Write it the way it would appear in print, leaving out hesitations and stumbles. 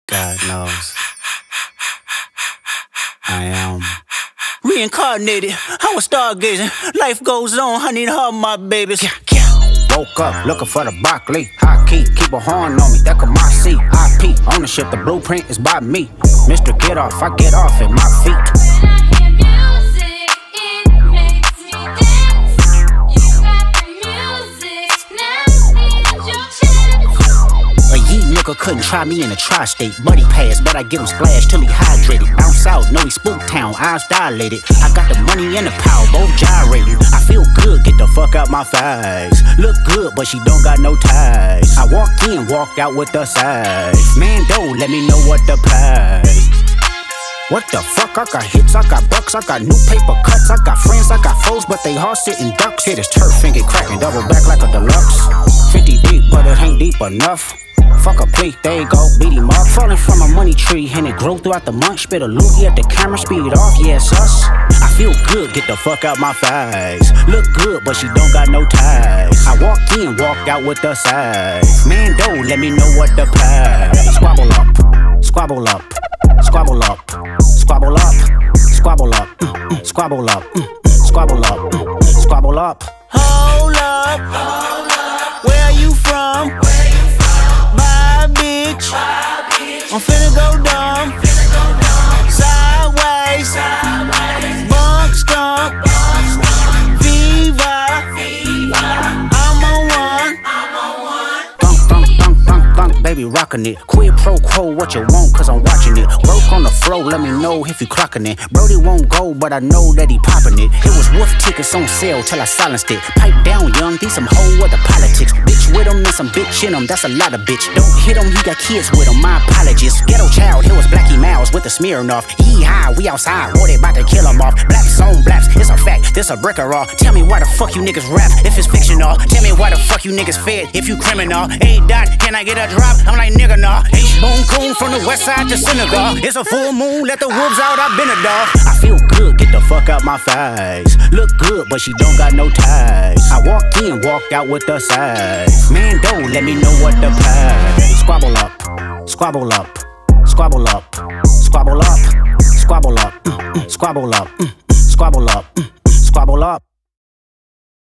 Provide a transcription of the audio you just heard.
God knows I am reincarnated. I was stargazing. Life goes on. I need her, my babies. Woke up looking for the broccoli. High key, keep a horn on me. That could my seat. IP ownership, the blueprint is by me. Mr. Get Off, I get off at my feet. Couldn't try me in a tri-state. Buddy pass, but I get him splashed till he hydrated. Bounce out, know he spook town, eyes dilated. I got the money and the power, both gyrating. I feel good, get the fuck out my face. Look good, but she don't got no ties. I walked in, walked out with the size. Man, don't let me know what to pay. What the fuck? I got hits, I got bucks, I got new paper cuts, I got friends, I got foes, but they all sitting ducks. Hit his turf and get cracking, double back like a deluxe. 50 deep, but it ain't deep enough. Fuck a plea, there you go, beat him up. Falling from a money tree, and it grew throughout the month. Spit a loogie at the camera, speed it off, yeah, it's us. I feel good, get the fuck out my face. Look good, but she don't got no ties. I walked in, walked out with the size. Man, don't let me know what to pay. Squabble up, squabble up, squabble up, squabble up, squabble up, squabble up, squabble up, squabble up. Hold up, where you from? Bitch. I'm finna go dumb. Sideways. Bunk skunk. Viva. I'm on one. Thunk, baby, rockin' it. Quid pro quo, what you want, cause I'm watching it. Work on the flow, let me know if you clockin' it. Brody won't go, but I know that he poppin' it. It was wolf tickets on sale till I silenced it. Pipe down, young, these some whole other politics. Bitch with him and some bitch in him, that's a lot of bitch. Don't hit him, he got kids with him, my apologies. Ghetto child, here was Blackie Mouse with the Smirnoff. Yee-haw, we outside, boy, they bout to kill him off. Blaps on blaps, it's a fact, this a brick or raw. Tell me why the fuck you niggas rap if it's fictional. Tell me why the fuck you niggas fed if you criminal. A-Dot, can I get a drop? I'm like, nigga, nah. H-Bone Coon from the west side to Senegal. It's a full moon, let the wolves out, I've been a dog. I feel good, get the fuck out my face. Look good, but she don't got no ties. I walked in, walked out with the size. Man, don't let me know what to pay. Squabble up, squabble up, squabble up, squabble up, squabble up, squabble up, squabble up, squabble up.